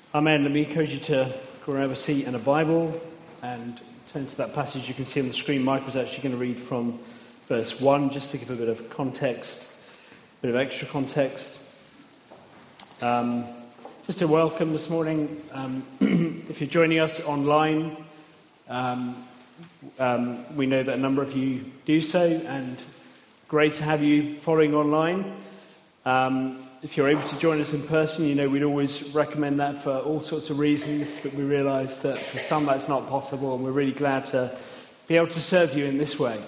Amen. Let me encourage you to grab a seat and a Bible and turn to that passage you can see on the screen. Mike was actually going to read from verse 1, just to give a bit of context, a bit of extra context. Just a welcome this morning. If you're joining us online, we know that a number of you do so, and great to have you following online. If you're able to join us in person, you know we'd always recommend that for all sorts of reasons, but we realise that for some that's not possible, and we're really glad to be able to serve you in this way.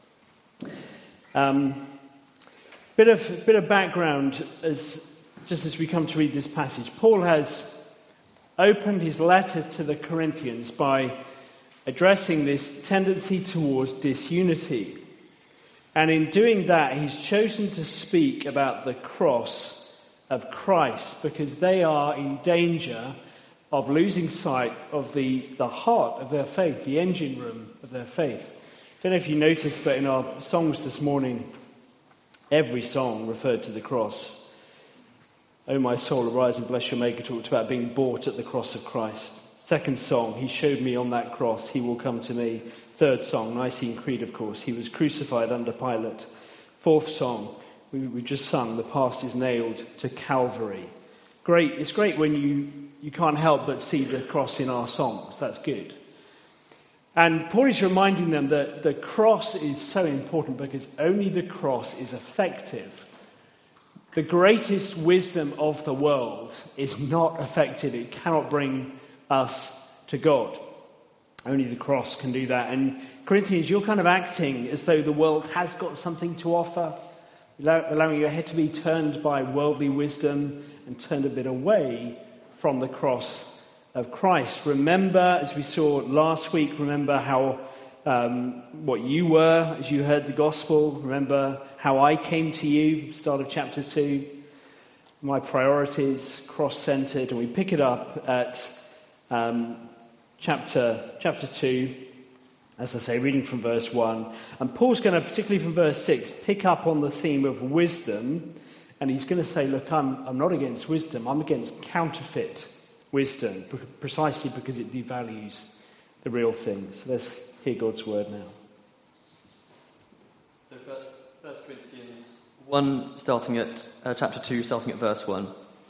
Bit of background just as we come to read this passage. Paul has opened his letter to the Corinthians by addressing this tendency towards disunity. And in doing that, he's chosen to speak about the cross of Christ, because they are in danger of losing sight of the heart of their faith, the engine room of their faith. I don't know if you noticed, but in our songs this morning, every song referred to the cross. Oh, my soul, arise and bless your Maker, talked about being bought at the cross of Christ. Second song, he showed me on that cross, he will come to me. Third song, Nicene Creed, of course, he was crucified under Pilate. Fourth song, we just sung, the past is nailed to Calvary. Great, it's great when you can't help but see the cross in our songs, that's good. And Paul is reminding them that the cross is so important because only the cross is effective. The greatest wisdom of the world is not effective, it cannot bring us to God. Only the cross can do that. And Corinthians, you're kind of acting as though the world has got something to offer, allowing your head to be turned by worldly wisdom and turned a bit away from the cross of Christ. Remember, as we saw last week, remember how what you were as you heard the gospel. Remember how I came to you, start of chapter 2. My priorities, cross-centered, and we pick it up at chapter 2, as I say, reading from verse 1. And Paul's going to, particularly from verse 6, pick up on the theme of wisdom, and he's going to say, look, I'm not against wisdom, I'm against counterfeit wisdom, precisely because it devalues the real thing. So let's hear God's word now. So First Corinthians 1, starting at chapter 2, starting at verse 1.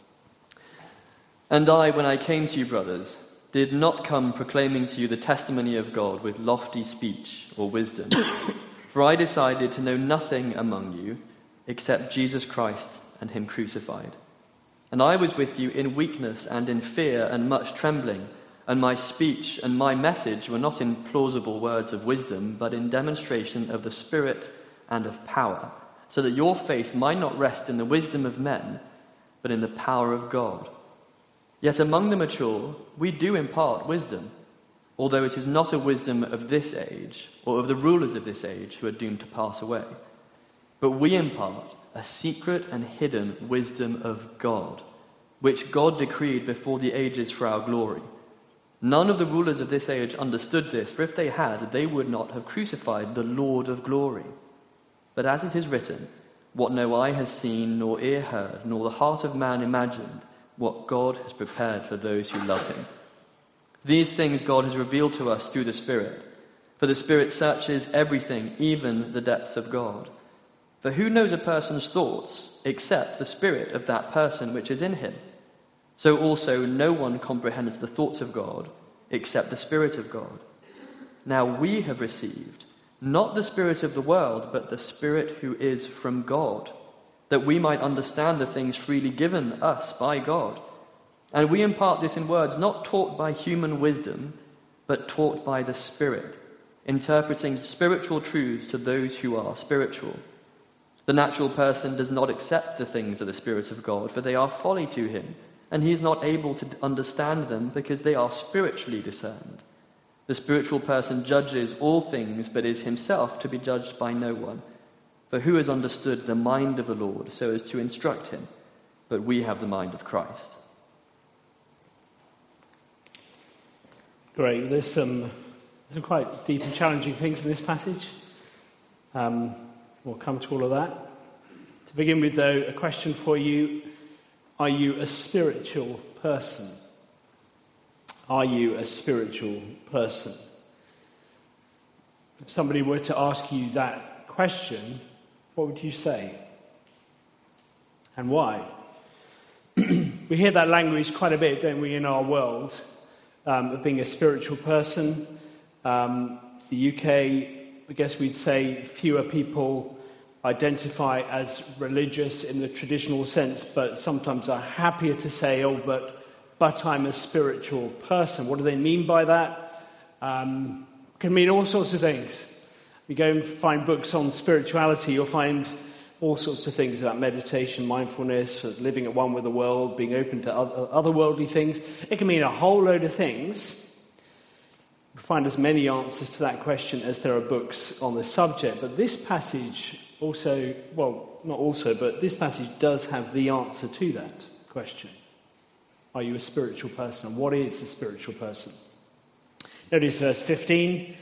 And I, when I came to you, brothers, did not come proclaiming to you the testimony of God with lofty speech or wisdom. For I decided to know nothing among you except Jesus Christ and him crucified. And I was with you in weakness and in fear and much trembling, and my speech and my message were not in plausible words of wisdom, but in demonstration of the Spirit and of power, so that your faith might not rest in the wisdom of men, but in the power of God. Yet among the mature, we do impart wisdom, although it is not a wisdom of this age, or of the rulers of this age who are doomed to pass away. But we impart a secret and hidden wisdom of God, which God decreed before the ages for our glory. None of the rulers of this age understood this, for if they had, they would not have crucified the Lord of glory. But as it is written, what no eye has seen, nor ear heard, nor the heart of man imagined, what God has prepared for those who love him. These things God has revealed to us through the Spirit, for the Spirit searches everything, even the depths of God. For who knows a person's thoughts except the spirit of that person which is in him? So also no one comprehends the thoughts of God except the Spirit of God. Now we have received not the spirit of the world, but the Spirit who is from God, that we might understand the things freely given us by God. And we impart this in words not taught by human wisdom, but taught by the Spirit, interpreting spiritual truths to those who are spiritual. The natural person does not accept the things of the Spirit of God, for they are folly to him, and he is not able to understand them because they are spiritually discerned. The spiritual person judges all things, but is himself to be judged by no one. For who has understood the mind of the Lord so as to instruct him? But we have the mind of Christ. Great. There's some quite deep and challenging things in this passage. We'll come to all of that. To begin with, though, a question for you. Are you a spiritual person? Are you a spiritual person? If somebody were to ask you that question, what would you say? And why? We hear that language quite a bit, don't we, in our world, of being a spiritual person. The UK, I guess we'd say fewer people identify as religious in the traditional sense, but sometimes are happier to say, but I'm a spiritual person. What do they mean by that? Can mean all sorts of things. You go and find books on spirituality, you'll find all sorts of things about meditation, mindfulness, living at one with the world, being open to otherworldly things. It can mean a whole load of things. You find as many answers to that question as there are books on the subject. But this passage also, well, not also, but this passage does have the answer to that question. Are you a spiritual person? And what is a spiritual person? Notice verse 15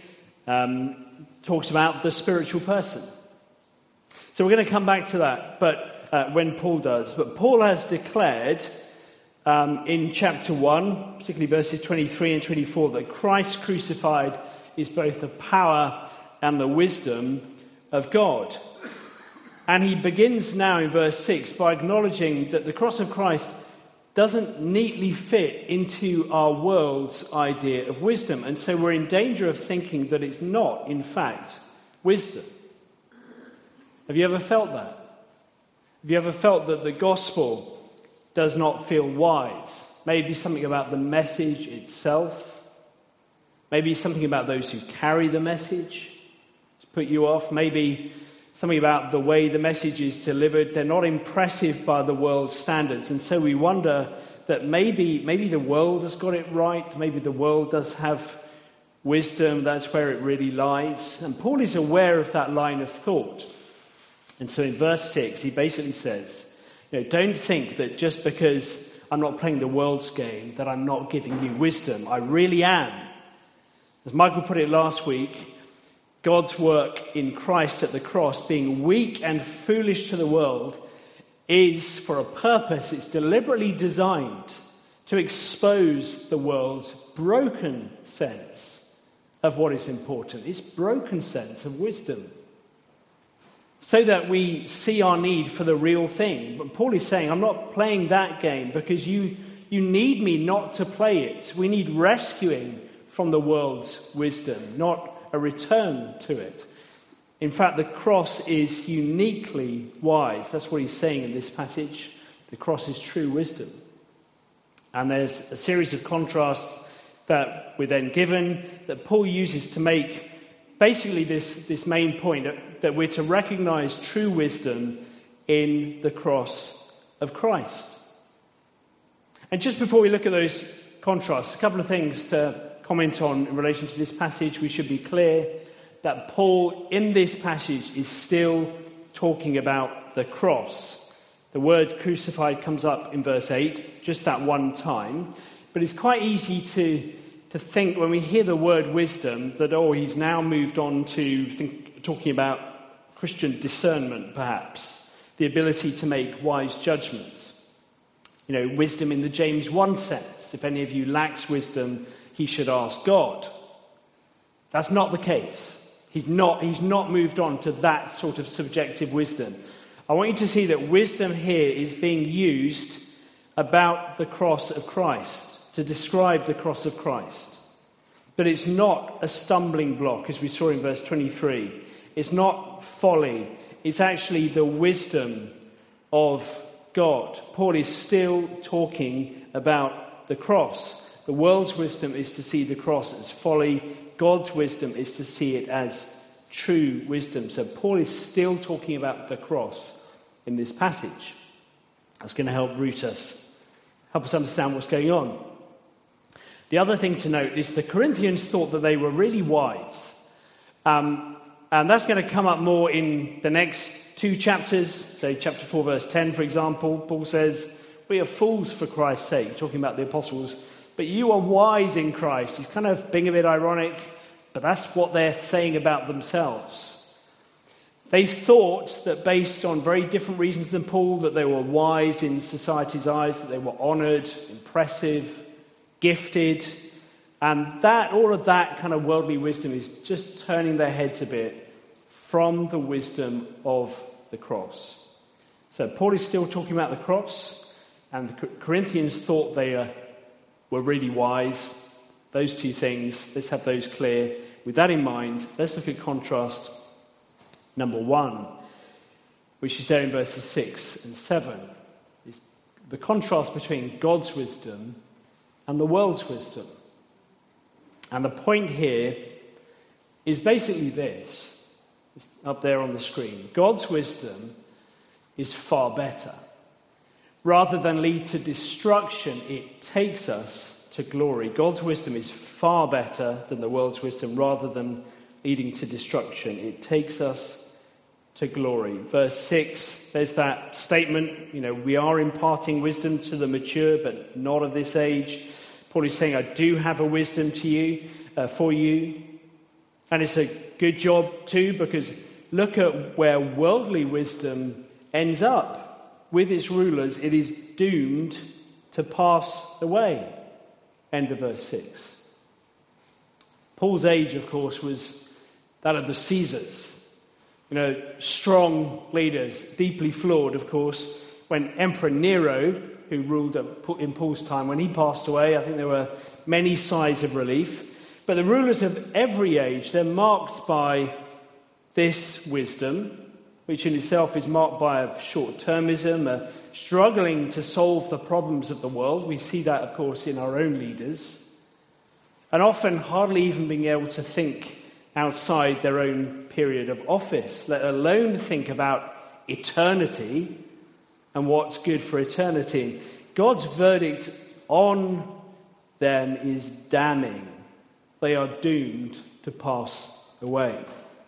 talks about the spiritual person. So we're going to come back to that, but when Paul does. But Paul has declared in chapter 1, particularly verses 23 and 24, that Christ crucified is both the power and the wisdom of God. And he begins now in verse 6 by acknowledging that the cross of Christ doesn't neatly fit into our world's idea of wisdom. And so we're in danger of thinking that it's not, in fact, wisdom. Have you ever felt that? Have you ever felt that the gospel does not feel wise? Maybe something about the message itself. Maybe something about those who carry the message to put you off. Maybe something about the way the message is delivered. They're not impressive by the world's standards. And so we wonder that maybe the world has got it right. Maybe the world does have wisdom. That's where it really lies. And Paul is aware of that line of thought. And so in verse 6, he basically says, don't think that just because I'm not playing the world's game, that I'm not giving you wisdom. I really am. As Michael put it last week, God's work in Christ at the cross, being weak and foolish to the world, is for a purpose. It's deliberately designed to expose the world's broken sense of what is important, its broken sense of wisdom, so that we see our need for the real thing. But Paul is saying, I'm not playing that game because you need me not to play it. We need rescuing from the world's wisdom, not a return to it. In fact, the cross is uniquely wise. That's what he's saying in this passage. The cross is true wisdom. And there's a series of contrasts that we're then given that Paul uses to make basically this main point, that we're to recognize true wisdom in the cross of Christ. And just before we look at those contrasts, a couple of things to comment on in relation to this passage. We should be clear that Paul, in this passage, is still talking about the cross. The word crucified comes up in verse 8, just that one time. But it's quite easy to think when we hear the word wisdom that, he's now moved on to talking about Christian discernment, perhaps, the ability to make wise judgments. Wisdom in the James 1 sense. If any of you lacks wisdom, he should ask God. That's not the case. He's not moved on to that sort of subjective wisdom. I want you to see that wisdom here is being used about the cross of Christ, to describe the cross of Christ. But it's not a stumbling block, as we saw in verse 23. It's not folly. It's actually the wisdom of God. Paul is still talking about the cross. The world's wisdom is to see the cross as folly. God's wisdom is to see it as true wisdom. So Paul is still talking about the cross in this passage. That's going to help us understand what's going on. The other thing to note is the Corinthians thought that they were really wise. And that's going to come up more in the next two chapters. So chapter 4, verse 10, for example, Paul says, we are fools for Christ's sake, talking about the apostles, but you are wise in Christ. He's kind of being a bit ironic, but that's what they're saying about themselves. They thought that based on very different reasons than Paul, that they were wise in society's eyes, that they were honoured, impressive, gifted, And all of that kind of worldly wisdom is just turning their heads a bit from the wisdom of the cross. So Paul is still talking about the cross, and the Corinthians thought they were really wise. Those two things, let's have those clear. With that in mind, let's look at contrast number 1, which is there in verses 6 and 7. It's the contrast between God's wisdom and the world's wisdom. And the point here is basically this. It's up there on the screen. God's wisdom is far better. Rather than lead to destruction, it takes us to glory. God's wisdom is far better than the world's wisdom. Rather than leading to destruction, it takes us to glory. Verse 6, there's that statement, we are imparting wisdom to the mature, but not of this age. Paul is saying, I do have a wisdom for you. And it's a good job too, because look at where worldly wisdom ends up. With its rulers, it is doomed to pass away. End of verse 6. Paul's age, of course, was that of the Caesars. Strong leaders, deeply flawed, of course. When Emperor Nero, who ruled in Paul's time, when he passed away, I think there were many sighs of relief. But the rulers of every age, they're marked by this wisdom, which in itself is marked by a short-termism, a struggling to solve the problems of the world. We see that, of course, in our own leaders. And often hardly even being able to think outside their own period of office, let alone think about eternity and what's good for eternity. God's verdict on them is damning. They are doomed to pass away.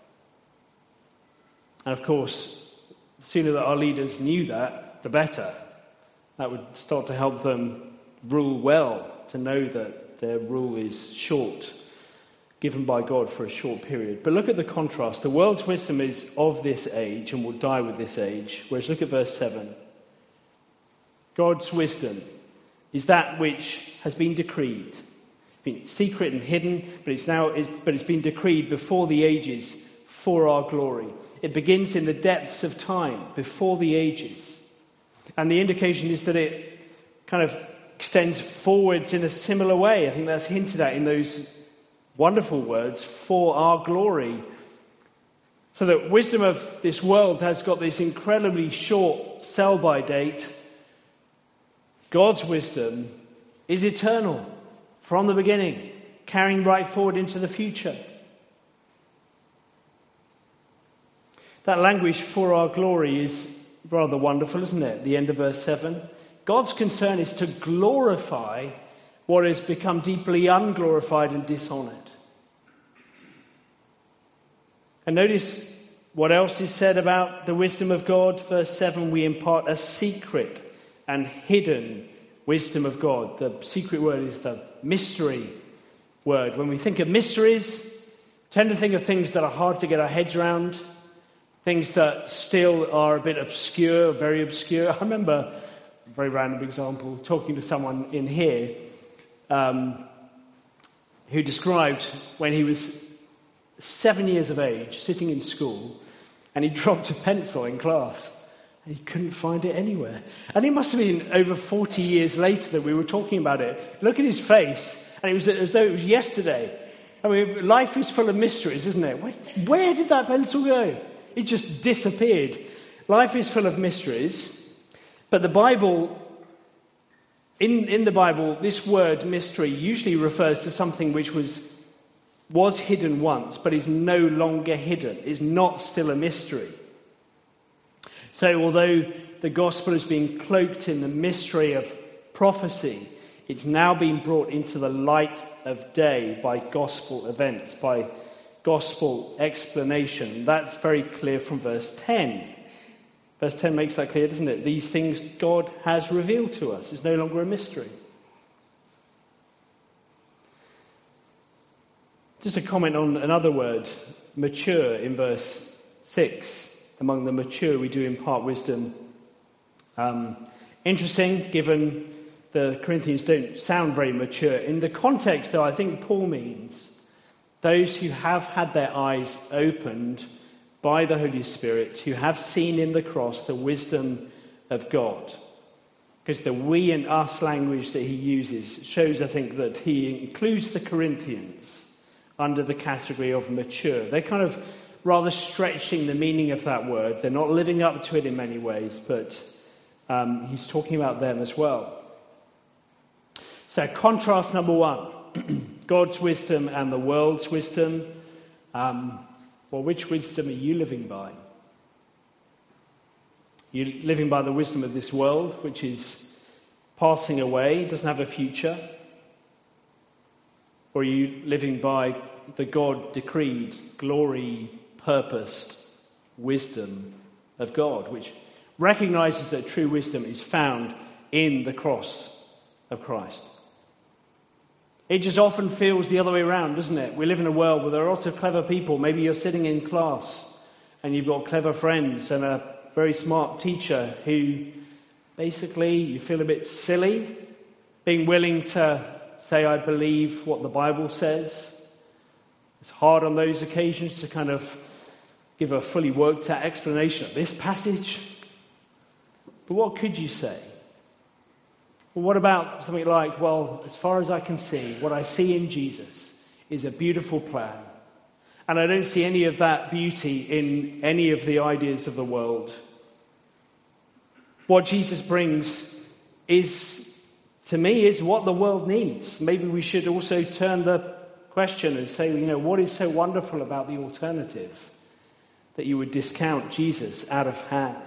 And of course, the sooner that our leaders knew that, the better. That would start to help them rule well, to know that their rule is short, given by God for a short period. But look at the contrast. The world's wisdom is of this age and will die with this age. Whereas look at verse 7. God's wisdom is that which has been decreed. Been secret and hidden, but it's been decreed before the ages for our glory. It begins in the depths of time, before the ages. And the indication is that it kind of extends forwards in a similar way. I think that's hinted at in those wonderful words, for our glory. So that wisdom of this world has got this incredibly short sell-by date. God's wisdom is eternal from the beginning, carrying right forward into the future. That language, for our glory, is rather wonderful, isn't it? The end of verse 7. God's concern is to glorify what has become deeply unglorified and dishonoured. And notice what else is said about the wisdom of God. Verse 7, we impart a secret and hidden wisdom of God. The secret word is the mystery word. When we think of mysteries, we tend to think of things that are hard to get our heads around, things that still are a bit obscure, very obscure. I remember, a very random example, talking to someone in here who described when he was 7 years of age, sitting in school, and he dropped a pencil in class. And he couldn't find it anywhere. And it must have been over 40 years later that we were talking about it. Look at his face, and it was as though it was yesterday. I mean, life is full of mysteries, isn't it? Where did that pencil go? It just disappeared. Life is full of mysteries. But the Bible, in the Bible, this word mystery usually refers to something which was hidden once, but is no longer hidden, is not still a mystery. So although the gospel is being cloaked in the mystery of prophecy, it's now being brought into the light of day by gospel events, by gospel explanation. That's very clear from verse 10. Verse 10 makes that clear, doesn't it? These things God has revealed to us. It's no longer a mystery. Just a comment on another word, mature, in verse 6. Among the mature, we do impart wisdom. Interesting, given the Corinthians don't sound very mature. In the context, though, I think Paul means those who have had their eyes opened by the Holy Spirit, who have seen in the cross the wisdom of God. Because the we and us language that he uses shows, I think, that he includes the Corinthians under the category of mature. They're kind of rather stretching the meaning of that word. They're not living up to it in many ways, but he's talking about them as well. So contrast number one, God's wisdom and the world's wisdom. Well, which wisdom are you living by? You're living by the wisdom of this world, which is passing away, doesn't have a future? Or are you living by the God-decreed, glory-purposed wisdom of God, which recognizes that true wisdom is found in the cross of Christ? It just often feels the other way around, doesn't it? We live in a world where there are lots of clever people. Maybe you're sitting in class and you've got clever friends and a very smart teacher who basically you feel a bit silly being willing to say, I believe what the Bible says. It's hard on those occasions to kind of give a fully worked out explanation of this passage. But what could you say? Well, what about something like, well, as far as I can see, what I see in Jesus is a beautiful plan. And I don't see any of that beauty in any of the ideas of the world. What Jesus brings is, to me, is what the world needs. Maybe we should also turn the question and say, what is so wonderful about the alternative that you would discount Jesus out of hand?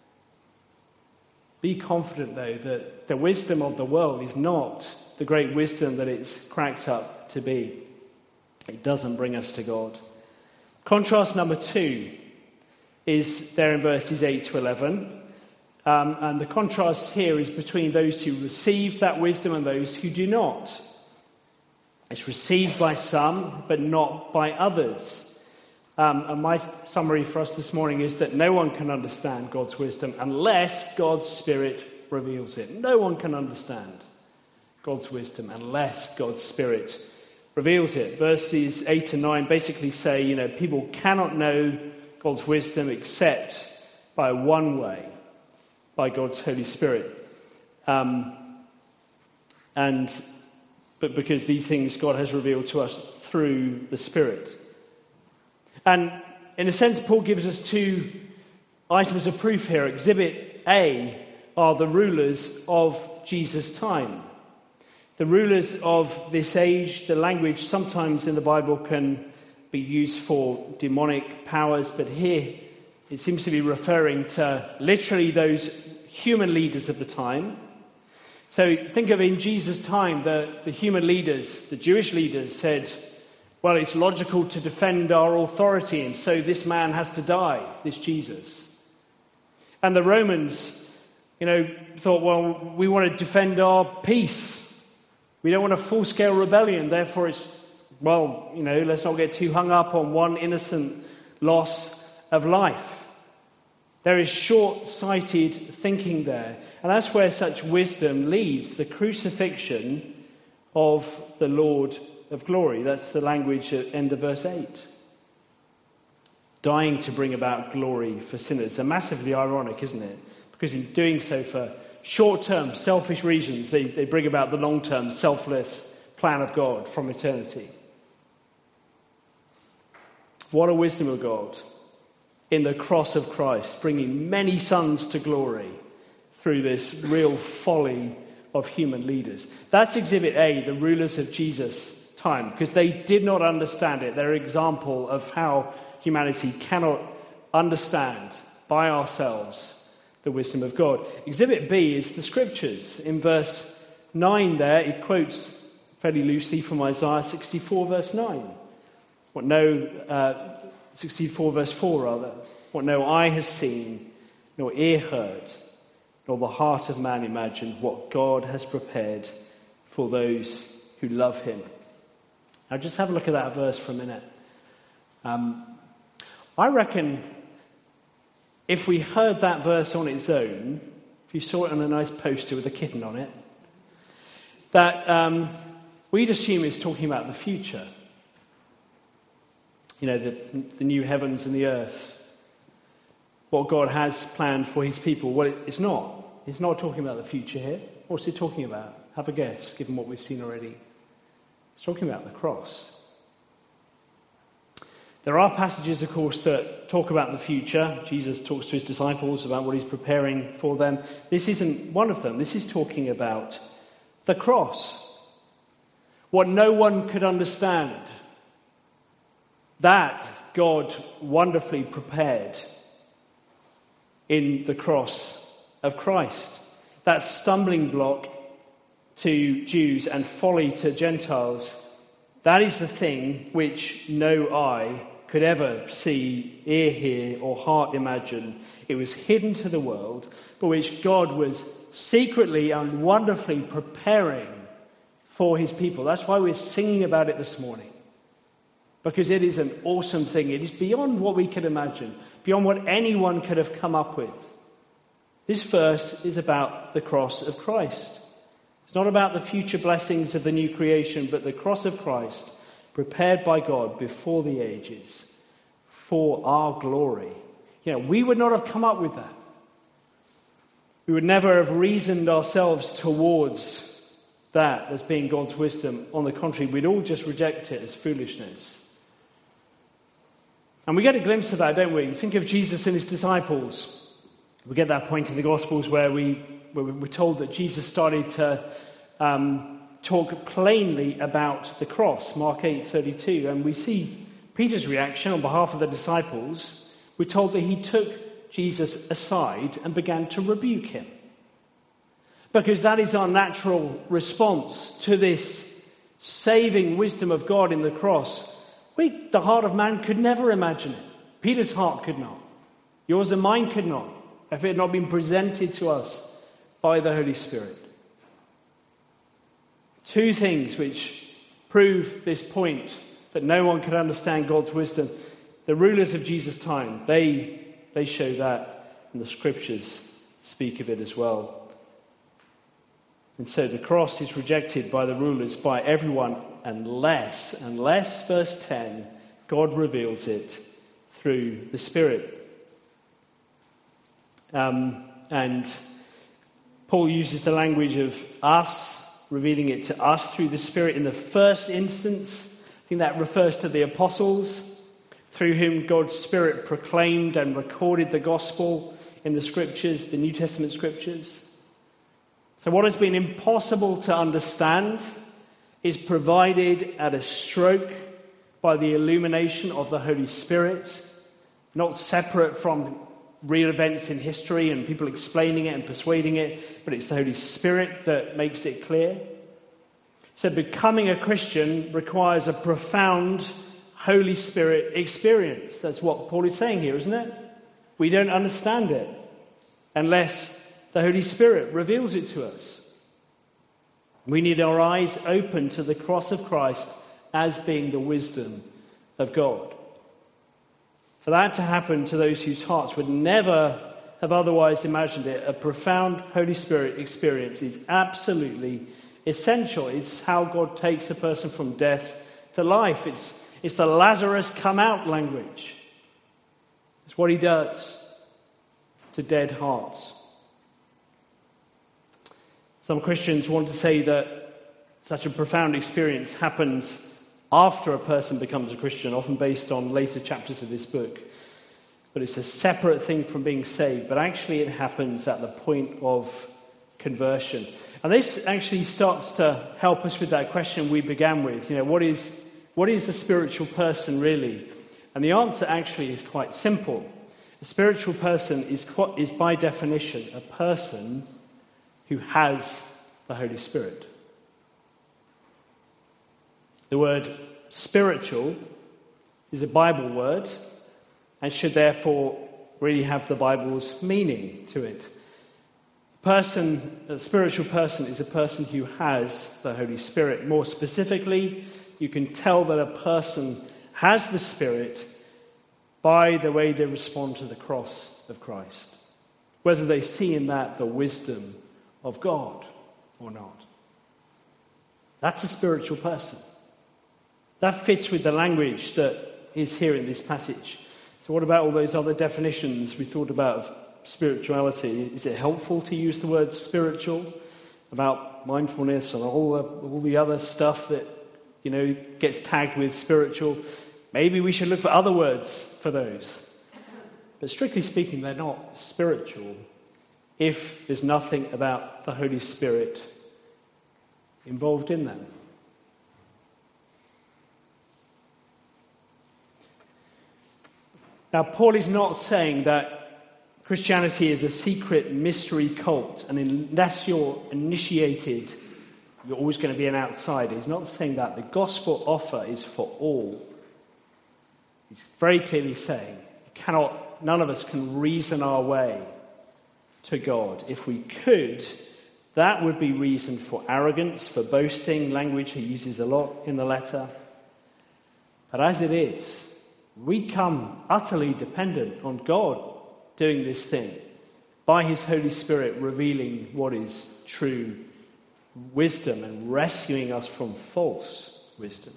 Be confident, though, that the wisdom of the world is not the great wisdom that it's cracked up to be. It doesn't bring us to God. Contrast number 2 is there in verses 8 to 11. And the contrast here is between those who receive that wisdom and those who do not. It's received by some, but not by others. And my summary for us this morning is that no one can understand God's wisdom unless God's Spirit reveals it. No one can understand God's wisdom unless God's Spirit reveals it. Verses 8 and 9 basically say, people cannot know God's wisdom except by one way, by God's Holy Spirit. But because these things God has revealed to us through the Spirit. And in a sense, Paul gives us 2 items of proof here. Exhibit A are the rulers of Jesus' time. The rulers of this age, the language sometimes in the Bible can be used for demonic powers, but here it seems to be referring to literally those human leaders of the time. So think of in Jesus' time, the human leaders, the Jewish leaders said, well, it's logical to defend our authority, and so this man has to die, this Jesus. And the Romans, thought, well, we want to defend our peace. We don't want a full-scale rebellion, therefore let's not get too hung up on one innocent loss of life. There is short-sighted thinking there. And that's where such wisdom leads, the crucifixion of the Lord of glory. That's the language at end of verse 8. Dying to bring about glory for sinners. And massively ironic, isn't it? Because in doing so for short-term, selfish reasons, they bring about the long-term, selfless plan of God from eternity. What a wisdom of God in the cross of Christ, bringing many sons to glory through this real folly of human leaders. That's exhibit A, the rulers of Jesus' time, because they did not understand it. They're an example of how humanity cannot understand by ourselves the wisdom of God. Exhibit B is the scriptures. In verse 9 there, it quotes fairly loosely from Isaiah 64 verse 9. 64 verse 4 rather. What no eye has seen, nor ear heard, nor the heart of man imagined, what God has prepared for those who love him. Now just have a look at that verse for a minute. I reckon if we heard that verse on its own, if you saw it on a nice poster with a kitten on it, that we'd assume it's talking about the future. You know, the new heavens and the earth. What God has planned for his people. Well, it's not. It's not talking about the future here. What's it talking about? Have a guess, given what we've seen already. It's talking about the cross. There are passages, of course, that talk about the future. Jesus talks to his disciples about what he's preparing for them. This isn't one of them. This is talking about the cross. What no one could understand. That God wonderfully prepared in the cross of Christ. That stumbling block to Jews and folly to Gentiles, that is the thing which no eye could ever see, ear hear, or heart imagine. It was hidden to the world, but which God was secretly and wonderfully preparing for his people. That's why we're singing about it this morning. Because it is an awesome thing. It is beyond what we could imagine, beyond what anyone could have come up with. This verse is about the cross of Christ. It's not about the future blessings of the new creation, but the cross of Christ, prepared by God before the ages for our glory. You know, we would not have come up with that. We would never have reasoned ourselves towards that as being God's wisdom. On the contrary, we'd all just reject it as foolishness. And we get a glimpse of that, don't we? Think of Jesus and his disciples. We get that point in the Gospels where we're told that Jesus started to talk plainly about the cross, Mark 8:32. And we see Peter's reaction on behalf of the disciples. We're told that he took Jesus aside and began to rebuke him. Because that is our natural response to this saving wisdom of God in the cross. The heart of man could never imagine it. Peter's heart could not. Yours and mine could not, if it had not been presented to us by the Holy Spirit. Two things which prove this point that no one could understand God's wisdom. The rulers of Jesus' time, they show that, and the scriptures speak of it as well. And so the cross is rejected by the rulers, by everyone, unless, verse 10, God reveals it through the Spirit. And Paul uses the language of us, revealing it to us through the Spirit in the first instance. I think that refers to the apostles, through whom God's Spirit proclaimed and recorded the gospel in the scriptures, the New Testament scriptures. So what has been impossible to understand is provided at a stroke by the illumination of the Holy Spirit, not separate from real events in history and people explaining it and persuading it, but it's the Holy Spirit that makes it clear. So becoming a Christian requires a profound Holy Spirit experience. That's what Paul is saying here, isn't it? We don't understand it unless the Holy Spirit reveals it to us. We need our eyes open to the cross of Christ as being the wisdom of God. For that to happen to those whose hearts would never have otherwise imagined it, a profound Holy Spirit experience is absolutely essential. It's how God takes a person from death to life. It's the Lazarus come out language. It's what he does to dead hearts. Some Christians want to say that such a profound experience happens after a person becomes a Christian, often based on later chapters of this book. But it's a separate thing from being saved. But actually it happens at the point of conversion. And this actually starts to help us with that question we began with. You know, what is a spiritual person really? And the answer actually is quite simple. A spiritual person is by definition a person who has the Holy Spirit. The word spiritual is a Bible word and should therefore really have the Bible's meaning to it. A spiritual person is a person who has the Holy Spirit. More specifically, you can tell that a person has the Spirit by the way they respond to the cross of Christ, whether they see in that the wisdom of God or not. That's a spiritual person. That fits with the language that is here in this passage. So what about all those other definitions we thought about of spirituality? Is it helpful to use the word spiritual about mindfulness and all the other stuff that, gets tagged with spiritual? Maybe we should look for other words for those. But strictly speaking, they're not spiritual if there's nothing about the Holy Spirit involved in them. Now, Paul is not saying that Christianity is a secret mystery cult, and unless you're initiated, you're always going to be an outsider. He's not saying that. The gospel offer is for all. He's very clearly saying none of us can reason our way to God. If we could, that would be reason for arrogance, for boasting, language he uses a lot in the letter. But as it is, we come utterly dependent on God doing this thing, by his Holy Spirit revealing what is true wisdom and rescuing us from false wisdom.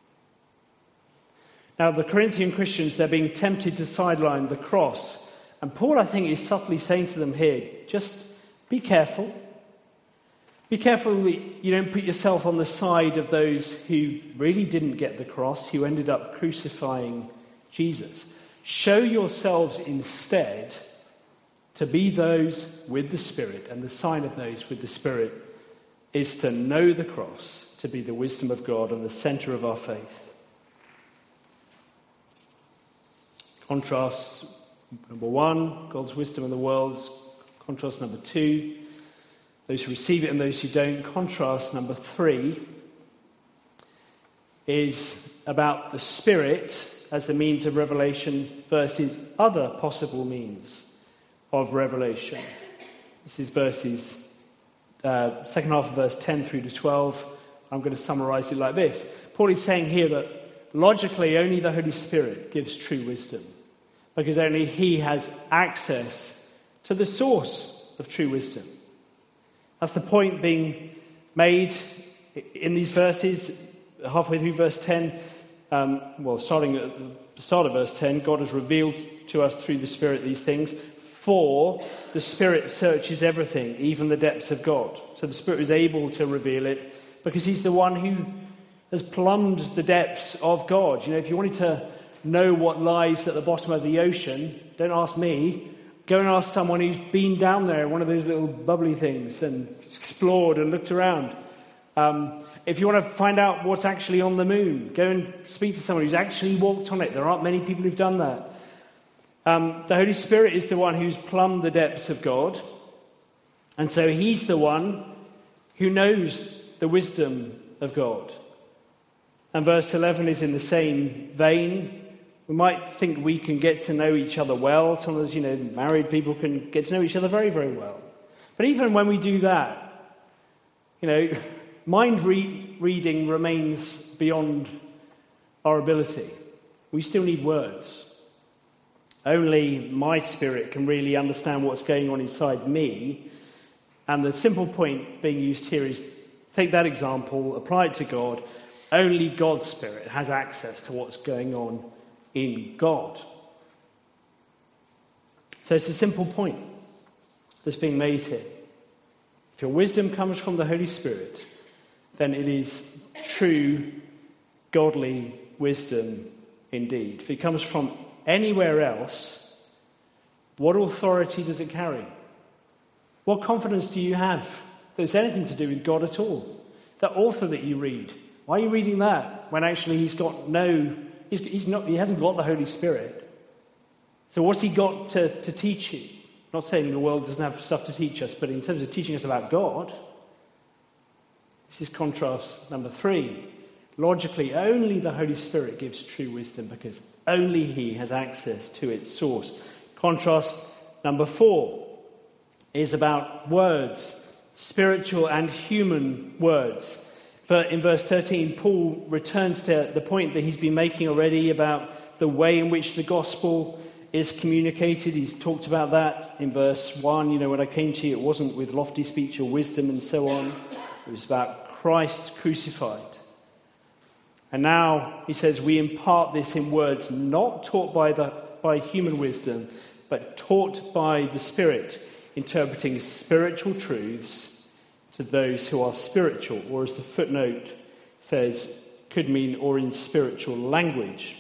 Now, the Corinthian Christians, they're being tempted to sideline the cross. And Paul, I think, is subtly saying to them here, just be careful. Be careful you don't put yourself on the side of those who really didn't get the cross, who ended up crucifying Jesus. Show yourselves instead to be those with the Spirit, and the sign of those with the Spirit is to know the cross, to be the wisdom of God and the center of our faith. Contrast number 1, God's wisdom in the world. Contrast number 2, those who receive it and those who don't. Contrast number 3 is about the Spirit as a means of revelation versus other possible means of revelation. This is second half of verse 10 through to 12. I'm going to summarize it like this. Paul is saying here that logically only the Holy Spirit gives true wisdom, because only he has access to the source of true wisdom. That's the point being made in these verses, halfway through verse 10. Starting at the start of verse 10, God has revealed to us through the Spirit these things, for the Spirit searches everything, even the depths of God. So the Spirit is able to reveal it because he's the one who has plumbed the depths of God. If you wanted to know what lies at the bottom of the ocean, don't ask me. Go and ask someone who's been down there, one of those little bubbly things, and explored and looked around. If you want to find out what's actually on the moon, go and speak to someone who's actually walked on it. There aren't many people who've done that. The Holy Spirit is the one who's plumbed the depths of God. And so he's the one who knows the wisdom of God. And verse 11 is in the same vein. We might think we can get to know each other well. Sometimes, married people can get to know each other very, very well. But even when we do that, mind reading remains beyond our ability. We still need words. Only my spirit can really understand what's going on inside me. And the simple point being used here is, take that example, apply it to God. Only God's Spirit has access to what's going on in God. So it's a simple point that's being made here. If your wisdom comes from the Holy Spirit, then it is true, godly wisdom indeed. If it comes from anywhere else, what authority does it carry? What confidence do you have that it's anything to do with God at all? That author that you read, why are you reading that when actually he hasn't got the Holy Spirit? So what's he got to teach you? Not saying the world doesn't have stuff to teach us, but in terms of teaching us about God, this is contrast number 3. Logically, only the Holy Spirit gives true wisdom because only he has access to its source. Contrast number 4 is about words, spiritual and human words. In verse 13, Paul returns to the point that he's been making already about the way in which the gospel is communicated. He's talked about that in verse 1. When I came to you, it wasn't with lofty speech or wisdom and so on. It was about Christ crucified. And now, he says, we impart this in words not taught by human wisdom, but taught by the Spirit, interpreting spiritual truths to those who are spiritual, or as the footnote says, could mean, or in spiritual language.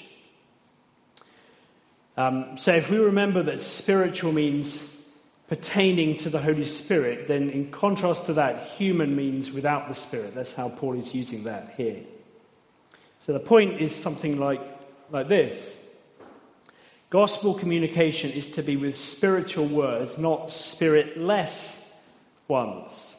So if we remember that spiritual means pertaining to the Holy Spirit, then in contrast to that, human means without the Spirit. That's how Paul is using that here. So the point is something like this. Gospel communication is to be with spiritual words, not spiritless ones.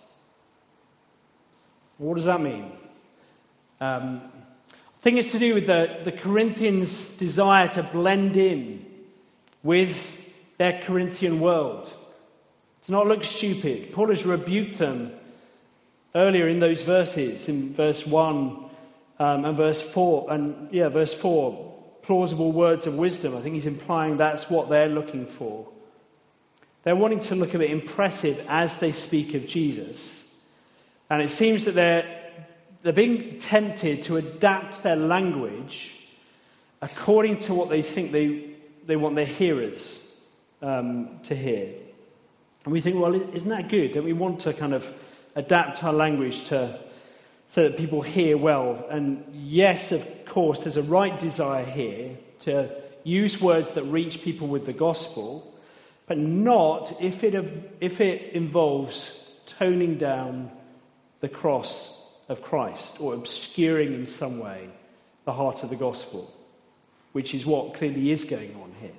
What does that mean? I think it's to do with the Corinthians' desire to blend in with their Corinthian world, to not look stupid. Paul has rebuked them earlier in those verses, in verse 1 and verse 4, verse 4, plausible words of wisdom. I think he's implying that's what they're looking for. They're wanting to look a bit impressive as they speak of Jesus. And it seems that they're being tempted to adapt their language according to what they think they want their hearers to hear. And we think, well, isn't that good? Don't we want to kind of adapt our language so that people hear well? And yes, of course, there's a right desire here to use words that reach people with the gospel, but not if it involves toning down the cross of Christ or obscuring in some way the heart of the gospel, which is what clearly is going on here.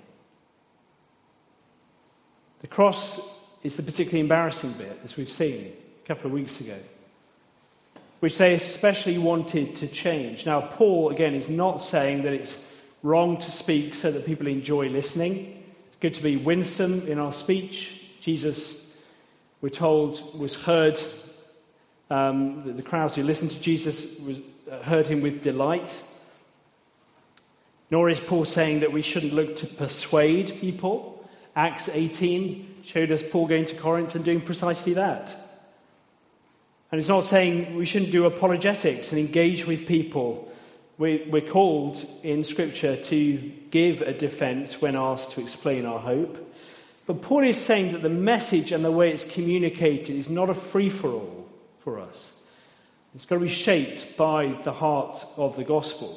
The cross is the particularly embarrassing bit, as we've seen a couple of weeks ago, which they especially wanted to change. Now, Paul, again, is not saying that it's wrong to speak so that people enjoy listening. It's good to be winsome in our speech. Jesus, we're told, was heard. The crowds who listened to Jesus heard him with delight. Nor is Paul saying that we shouldn't look to persuade people. Acts 18 showed us Paul going to Corinth and doing precisely that. And it's not saying we shouldn't do apologetics and engage with people. We're called in Scripture to give a defense when asked to explain our hope. But Paul is saying that the message and the way it's communicated is not a free-for-all for us. It's got to be shaped by the heart of the gospel.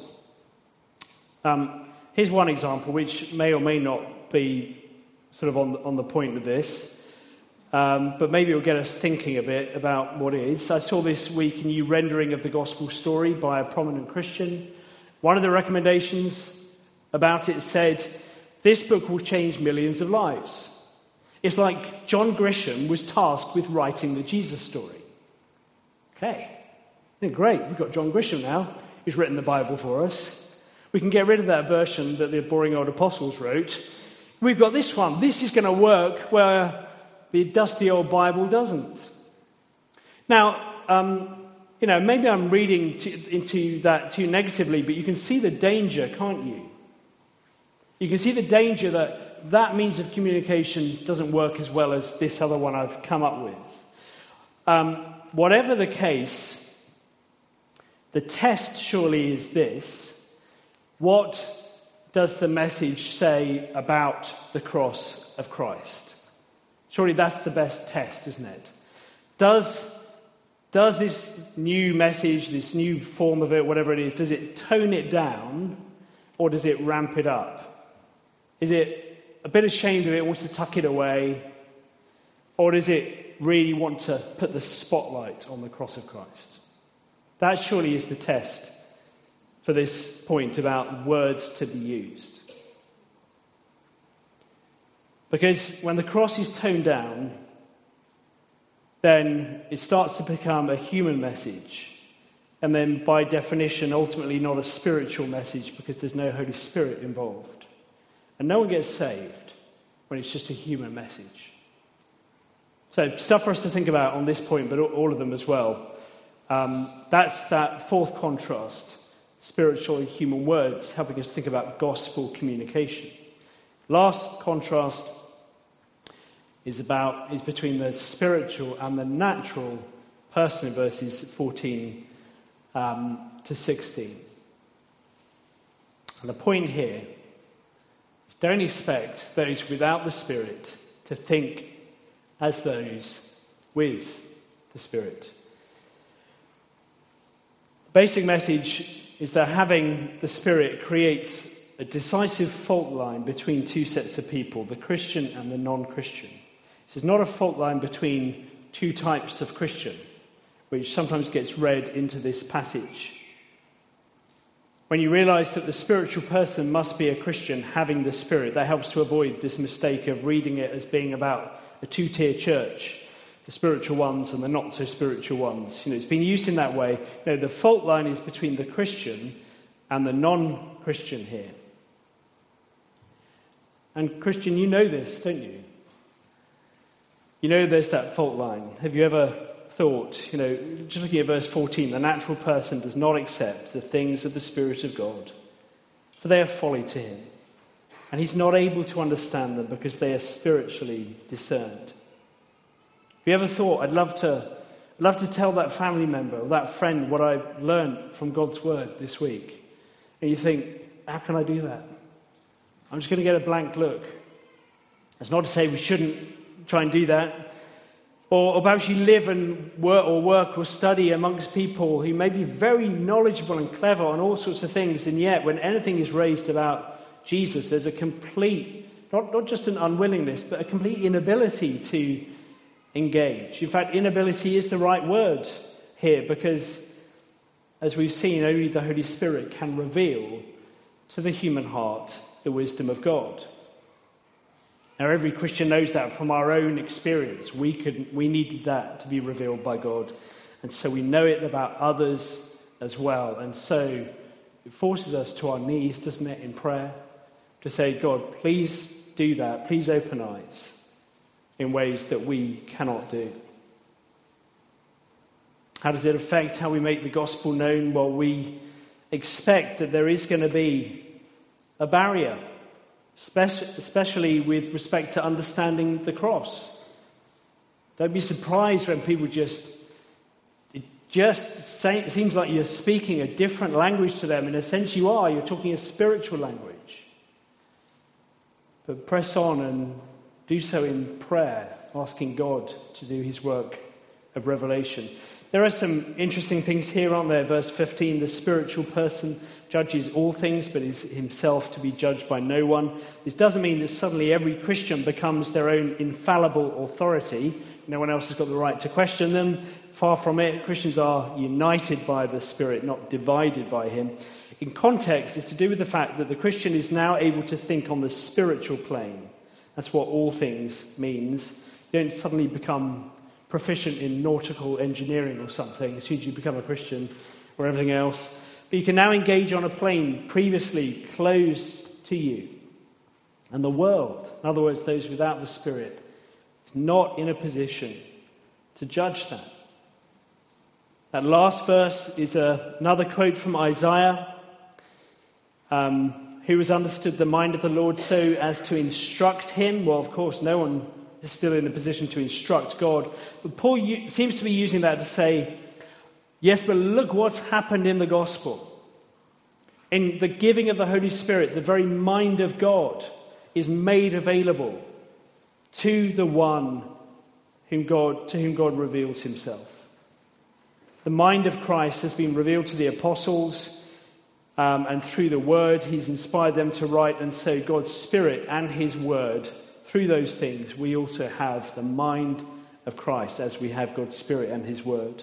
Here's one example, which may or may not be sort of on the point of this. But maybe it'll get us thinking a bit about what it is. I saw this week a new rendering of the gospel story by a prominent Christian. One of the recommendations about it said, this book will change millions of lives. It's like John Grisham was tasked with writing the Jesus story. Okay, great, we've got John Grisham now. He's written the Bible for us. We can get rid of that version that the boring old apostles wrote. We've got this one. This is going to work where the dusty old Bible doesn't. Now, maybe I'm reading into that too negatively, but you can see the danger, can't you? You can see the danger that means of communication doesn't work as well as this other one I've come up with. Whatever the case, the test surely is this. What does the message say about the cross of Christ? Surely that's the best test, isn't it? Does this new message, this new form of it, whatever it is, does it tone it down or does it ramp it up? Is it a bit ashamed of it, wants to tuck it away, or does it really want to put the spotlight on the cross of Christ? That surely is the test for this point about words to be used. Because when the cross is toned down, then it starts to become a human message. And then by definition, ultimately not a spiritual message because there's no Holy Spirit involved. And no one gets saved when it's just a human message. So stuff for us to think about on this point, but all of them as well. That's that fourth contrast, spiritual and human words, helping us think about gospel communication. Last contrast is between the spiritual and the natural person in verses 14 to 16. And the point here is don't expect those without the Spirit to think as those with the Spirit. The basic message is that having the Spirit creates a decisive fault line between two sets of people, the Christian and the non-Christian. This is not a fault line between two types of Christian, which sometimes gets read into this passage. When you realize that the spiritual person must be a Christian having the Spirit, that helps to avoid this mistake of reading it as being about a two-tier church, the spiritual ones and the not-so-spiritual ones. It's been used in that way. The fault line is between the Christian and the non-Christian here. And Christian, you know this, don't you? You know there's that fault line. Have you ever thought, just looking at verse 14, the natural person does not accept the things of the Spirit of God, for they are folly to him, and he's not able to understand them because they are spiritually discerned. Have you ever thought, I'd love to tell that family member or that friend what I learned from God's Word this week? And you think, how can I do that? I'm just going to get a blank look. That's not to say we shouldn't try and do that. Or perhaps you live and work or study amongst people who may be very knowledgeable and clever on all sorts of things, and yet when anything is raised about Jesus, there's a complete, not just an unwillingness, but a complete inability to engage. In fact, inability is the right word here, because as we've seen, only the Holy Spirit can reveal to the human heart the wisdom of God. Now, every Christian knows that from our own experience. We needed that to be revealed by God. And so we know it about others as well. And so it forces us to our knees, doesn't it, in prayer, to say, God, please do that. Please open eyes in ways that we cannot do. How does it affect how we make the gospel known? Well, we expect that there is going to be a barrier, especially with respect to understanding the cross. Don't be surprised when people it seems like you're speaking a different language to them. In a sense you are. You're talking a spiritual language. But press on and do so in prayer, asking God to do his work of revelation. There are some interesting things here, aren't there? Verse 15, the spiritual person judges all things, but is himself to be judged by no one. This doesn't mean that suddenly every Christian becomes their own infallible authority. No one else has got the right to question them. Far from it. Christians are united by the Spirit, not divided by him. In context, it's to do with the fact that the Christian is now able to think on the spiritual plane. That's what all things means. You don't suddenly become proficient in nautical engineering or something as soon as you become a Christian or everything else. But you can now engage on a plane previously closed to you. And the world, in other words, those without the Spirit, is not in a position to judge that. That last verse is another quote from Isaiah, who has understood the mind of the Lord so as to instruct him. Well, of course, no one is still in a position to instruct God. But Paul seems to be using that to say, yes, but look what's happened in the gospel. In the giving of the Holy Spirit, the very mind of God is made available to the one to whom God reveals himself. The mind of Christ has been revealed to the apostles, and through the word he's inspired them to write, and so God's Spirit and his word, through those things, we also have the mind of Christ as we have God's Spirit and his word.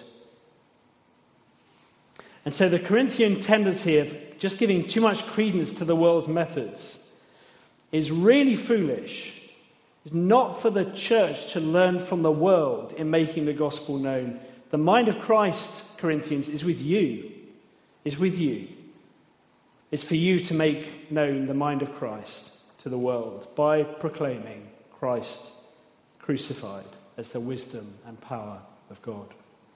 And so the Corinthian tendency of just giving too much credence to the world's methods is really foolish. It's not for the church to learn from the world in making the gospel known. The mind of Christ, Corinthians, is with you. It's with you. It's for you to make known the mind of Christ to the world by proclaiming Christ crucified as the wisdom and power of God.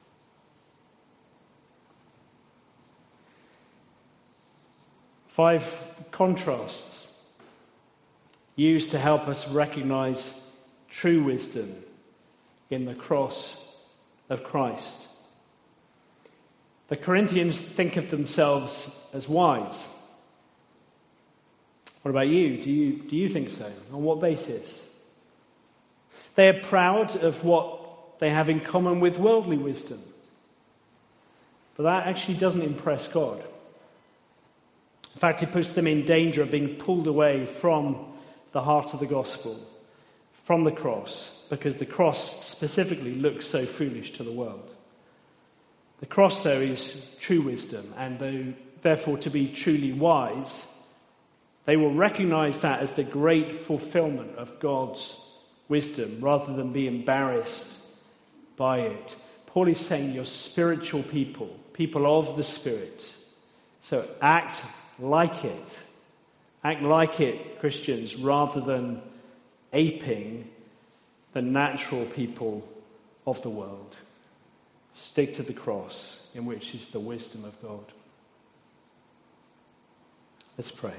Five contrasts used to help us recognize true wisdom in the cross of Christ. The Corinthians think of themselves as wise. What about you? Do you think so? On what basis? They are proud of what they have in common with worldly wisdom. But that actually doesn't impress God. In fact, it puts them in danger of being pulled away from the heart of the gospel, from the cross, because the cross specifically looks so foolish to the world. The cross, though, is true wisdom, and therefore to be truly wise, they will recognize that as the great fulfillment of God's wisdom, rather than be embarrassed by it. Paul is saying you're spiritual people of the Spirit. So act like it. Act like it, Christians, rather than aping the natural people of the world. Stick to the cross, in which is the wisdom of God. Let's pray.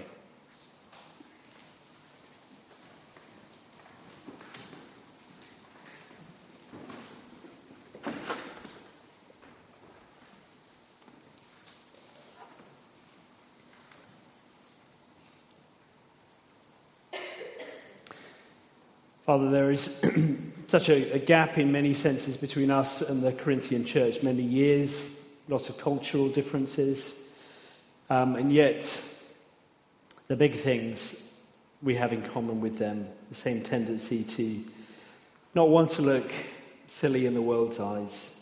Father, there is such a gap in many senses between us and the Corinthian church. Many years, lots of cultural differences. And yet, the big things we have in common with them, the same tendency to not want to look silly in the world's eyes.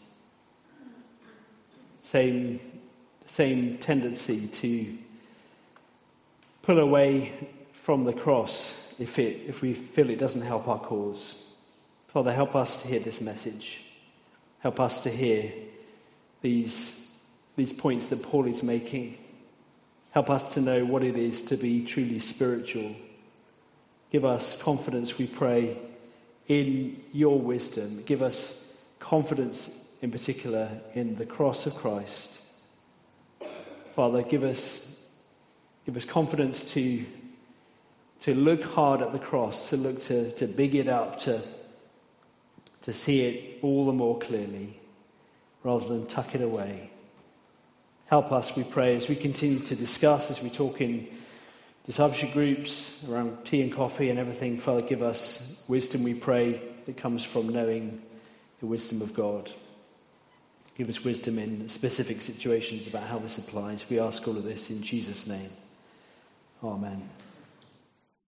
Same tendency to pull away from the cross if we feel it doesn't help our cause. Father, help us to hear this message. Help us to hear these points that Paul is making. Help us to know what it is to be truly spiritual. Give us confidence, we pray, in your wisdom. Give us confidence, in particular, in the cross of Christ. Father, give us confidence to look hard at the cross, to look to big it up, to see it all the more clearly, rather than tuck it away. Help us, we pray, as we continue to discuss, as we talk in discipleship groups, around tea and coffee and everything. Father, give us wisdom, we pray, that comes from knowing the wisdom of God. Give us wisdom in specific situations about how this applies. We ask all of this in Jesus' name. Amen.